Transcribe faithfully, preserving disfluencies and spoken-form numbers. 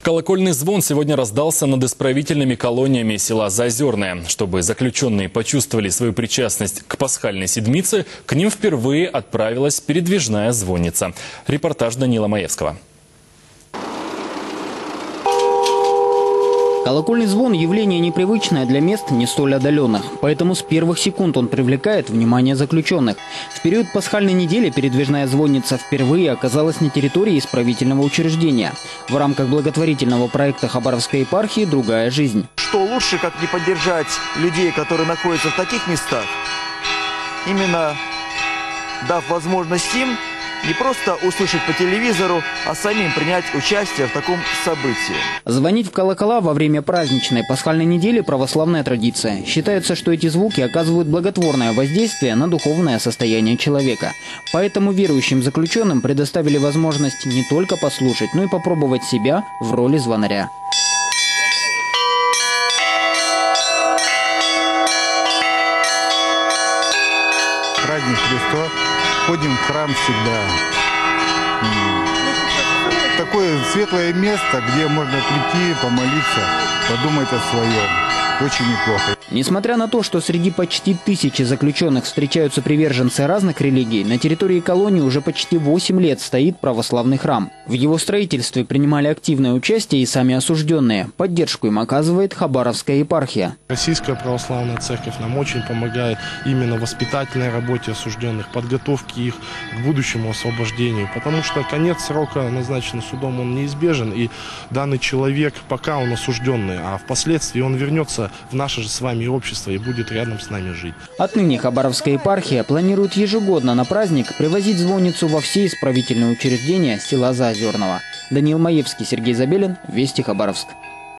Колокольный звон сегодня раздался над исправительными колониями села Заозерное. Чтобы заключенные почувствовали свою причастность к пасхальной седмице, к ним впервые отправилась передвижная звонница. Репортаж Данила Маевского. Колокольный звон – явление непривычное для мест не столь отдаленных. Поэтому с первых секунд он привлекает внимание заключенных. В период пасхальной недели передвижная звонница впервые оказалась на территории исправительного учреждения. В рамках благотворительного проекта Хабаровской епархии «Другая жизнь». Что лучше, как не поддержать людей, которые находятся в таких местах, именно дав возможность им не просто услышать по телевизору, а самим принять участие в таком событии. Звонить в колокола во время праздничной пасхальной недели – православная традиция. Считается, что эти звуки оказывают благотворное воздействие на духовное состояние человека. Поэтому верующим заключенным предоставили возможность не только послушать, но и попробовать себя в роли звонаря. Праздник Христос. Ходим в храм всегда. Такое светлое место, где можно прийти, помолиться, подумать о своем. Очень неплохо. Несмотря на то, что среди почти тысячи заключенных встречаются приверженцы разных религий, на территории колонии уже почти восемь лет стоит православный храм. В его строительстве принимали активное участие и сами осужденные. Поддержку им оказывает Хабаровская епархия. Российская православная церковь нам очень помогает именно в воспитательной работе осужденных, подготовке их к будущему освобождению. Потому что конец срока, назначенный судом, он неизбежен. И данный человек, пока он осужденный, а впоследствии он вернется в наше же с вами общество и будет рядом с нами жить. Отныне Хабаровская епархия планирует ежегодно на праздник привозить звонницу во все исправительные учреждения села Заозерного. Данил Маевский, Сергей Забелин, Вести Хабаровск.